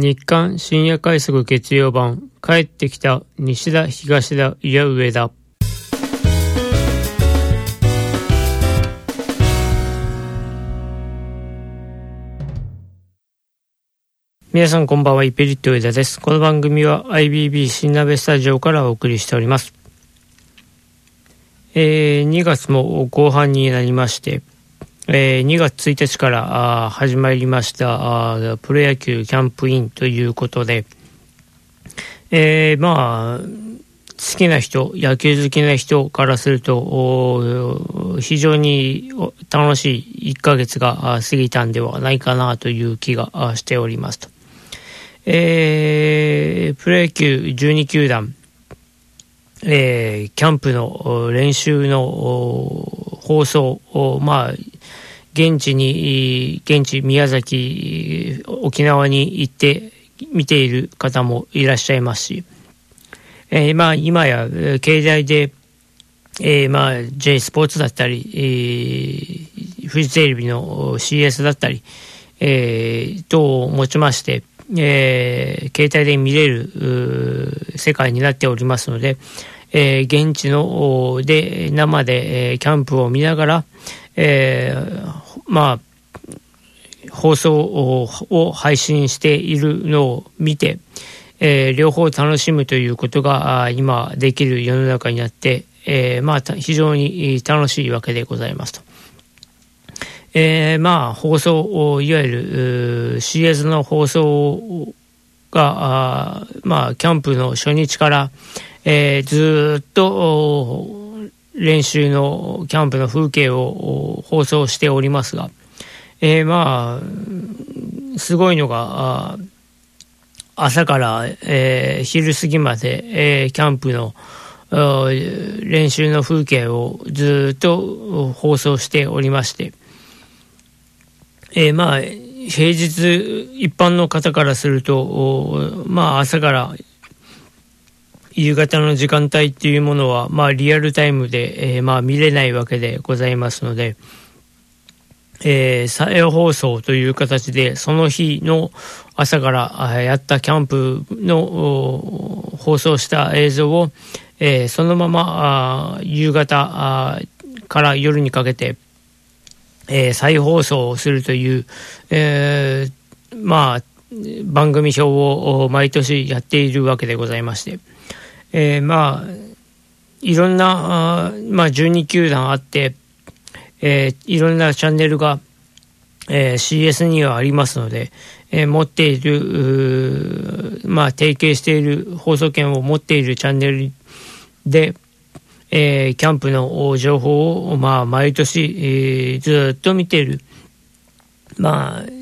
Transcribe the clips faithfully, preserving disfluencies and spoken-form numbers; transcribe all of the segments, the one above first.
日刊深夜快速月曜版、帰ってきた西田東田いや上田。皆さんこんばんは、イペリット上田です。この番組は アイビービー 新鍋スタジオからお送りしております。えー、にがつも後半になりまして、えー、にがつついたちからあ始まりましたあプロ野球キャンプインということで、えー、まあ好きな人、野球好きな人からすると非常に楽しいいっかげつが過ぎたんではないかなという気がしておりますと。えー、プロ野球じゅうにきゅうだん、えー、キャンプの練習の放送、まあ現地に現地宮崎沖縄に行って見ている方もいらっしゃいますし、えー、まあ今や携帯で、えー、まあ J スポーツだったり、えー、フジテレビの シーエス だったり、えー、等を持ちまして、えー、携帯で見れる世界になっておりますので、えー、現地ので生で、えー、キャンプを見ながら、えー、まあ放送を配信しているのを見て、えー、両方楽しむということが今できる世の中になって、えー、まあ非常に楽しいわけでございますと。えー、まあ放送、いわゆる シーエス の放送がまあキャンプの初日から、えー、ずっと練習のキャンプの風景を放送しておりますが、えー、まあすごいのが朝から、えー、昼過ぎまで、えー、キャンプの練習の風景をずっと放送しておりまして、えー、まあ平日一般の方からすると、まあ朝から夕方の時間帯っていうものは、まあリアルタイムで、えー、まあ見れないわけでございますので、えー、再放送という形でその日の朝からやったキャンプの放送した映像を、えー、そのまま夕方から夜にかけて、えー、再放送をするという、えー、まあ番組表を毎年やっているわけでございまして、えー、まあいろんなまあじゅうにきゅうだんあって、えー、いろんなチャンネルが、えー、シーエス にはありますので、えー、持っているまあ提携している放送権を持っているチャンネルで、えー、キャンプの情報をまあ毎年、えー、ずっと見ている、まあ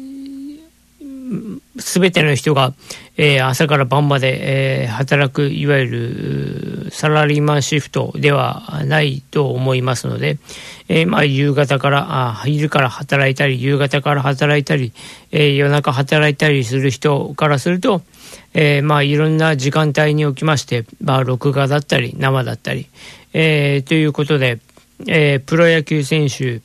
すべての人が、えー、朝から晩まで、えー、働くいわゆるサラリーマンシフトではないと思いますので、えー、まあ夕方からあ昼から働いたり夕方から働いたり、えー、夜中働いたりする人からすると、えー、まあいろんな時間帯におきまして、まあ、録画だったり生だったり、えー、ということで、えー、プロ野球選手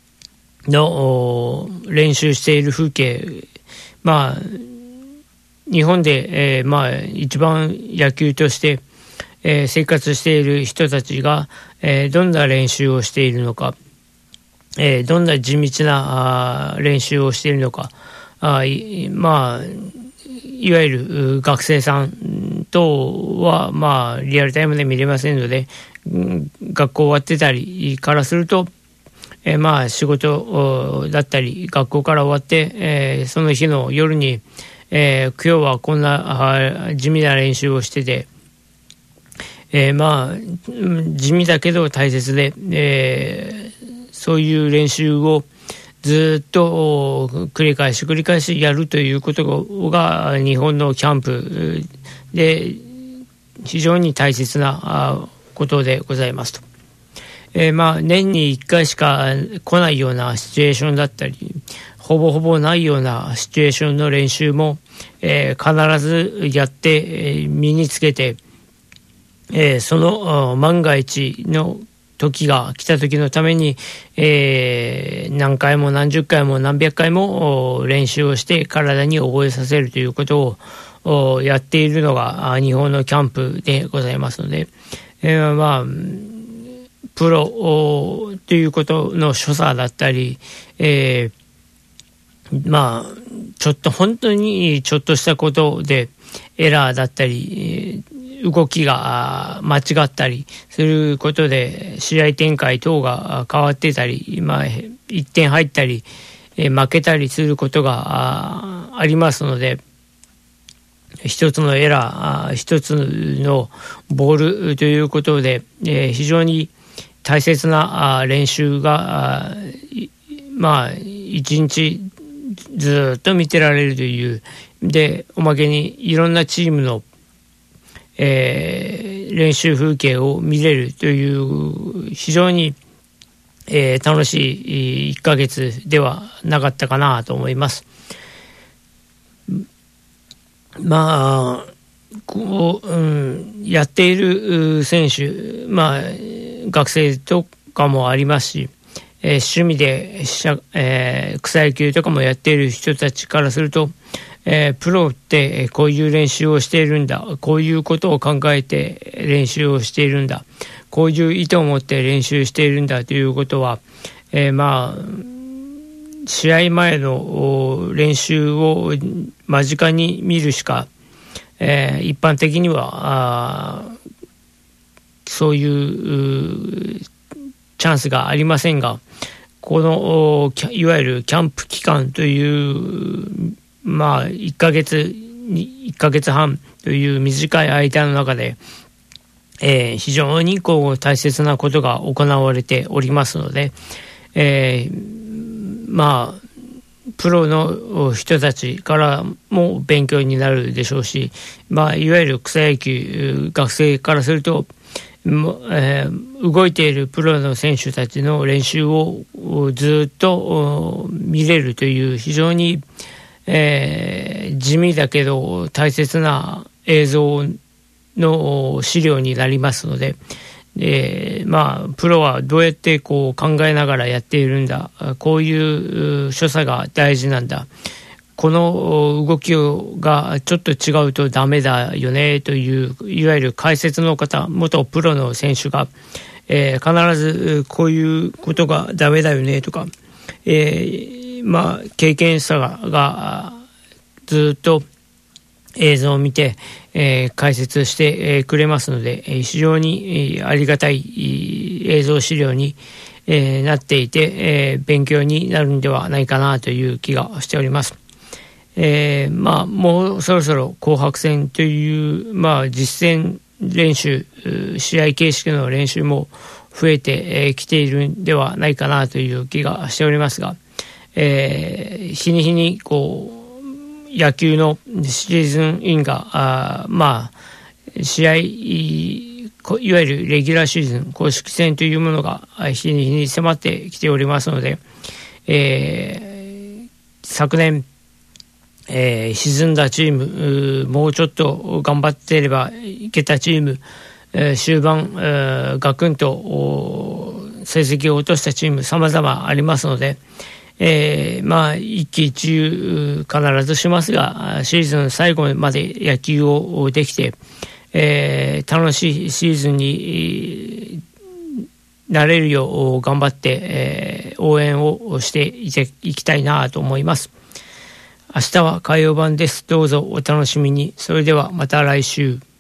の練習している風景、まあ日本で、えー、まあ一番野球として、えー、生活している人たちが、えー、どんな練習をしているのか、えー、どんな地道なあ練習をしているのか、あいまあいわゆる学生さん等はまあリアルタイムで見れませんので、うん、学校終わってたりからすると、えー、まあ仕事だったり学校から終わって、えー、その日の夜に、えー、今日はこんな地味な練習をしてて、えー、まあ地味だけど大切で、えー、そういう練習をずっと繰り返し繰り返しやるということが日本のキャンプで非常に大切なことでございますと。えー、まあ年にいっかいしか来ないようなシチュエーションだったり、ほぼほぼないようなシチュエーションの練習も、えー、必ずやって、えー、身につけて、えー、その万が一の時が来た時のために、えー、何回も何十回も何百回も練習をして体に覚えさせるということをやっているのが日本のキャンプでございますので、えー、まあプロということの所作だったり、えー、まあちょっと本当にちょっとしたことでエラーだったり動きが間違ったりすることで試合展開等が変わってたり、まあ、いってん入ったり負けたりすることがありますので、一つのエラー一つのボールということで非常に大切な練習がまあ一日ずっと見てられるというで、おまけにいろんなチームの、えー、練習風景を見れるという非常に、えー、楽しいいっかげつではなかったかなと思います。まあこう、うん、やっている選手、まあ学生とかもありますし、えー、趣味で、えー、草野球とかもやっている人たちからすると、えー、プロってこういう練習をしているんだ、こういうことを考えて練習をしているんだ、こういう意図を持って練習しているんだということは、えー、まあ試合前の練習を間近に見るしか、えー、一般的にはそういうチャンスがありませんが、このいわゆるキャンプ期間というまあいっかげついっかげつはんという短い間の中で、えー、非常にこう大切なことが行われておりますので、えー、まあプロの人たちからも勉強になるでしょうし、まあいわゆる草野球学生からすると、えー、動いているプロの選手たちの練習をずっと見れるという非常に、えー、地味だけど大切な映像の資料になりますので、えー、まあプロはどうやってこう考えながらやっているんだ、こういう所作が大事なんだ、この動きがちょっと違うとダメだよねといういわゆる解説の方、元プロの選手が、えー、必ずこういうことがダメだよねとか、えー、まあ経験者が、がずっと映像を見て、えー、解説して、えー、くれますので、えー、非常に、えー、ありがたい映像資料に、えー、なっていて、えー、勉強になるんではないかなという気がしております。えー、まあもうそろそろ紅白戦という、まあ、実戦練習試合形式の練習も増えてきているんではないかなという気がしておりますが、えー、日に日にこう野球のシーズンインがあまあ試合いわゆるレギュラーシーズン公式戦というものが日に日に迫ってきておりますので、えー、昨年えー、沈んだチーム、もうちょっと頑張っていればいけたチーム、えー、終盤、えー、ガクンと成績を落としたチーム様々ありますので、えー、まあ一喜一憂必ずしますが、シーズン最後まで野球をできて、えー、楽しいシーズンになれるよう頑張って、えー、応援をしていていきたいなと思います。明日は火曜版です。どうぞお楽しみに。それではまた来週。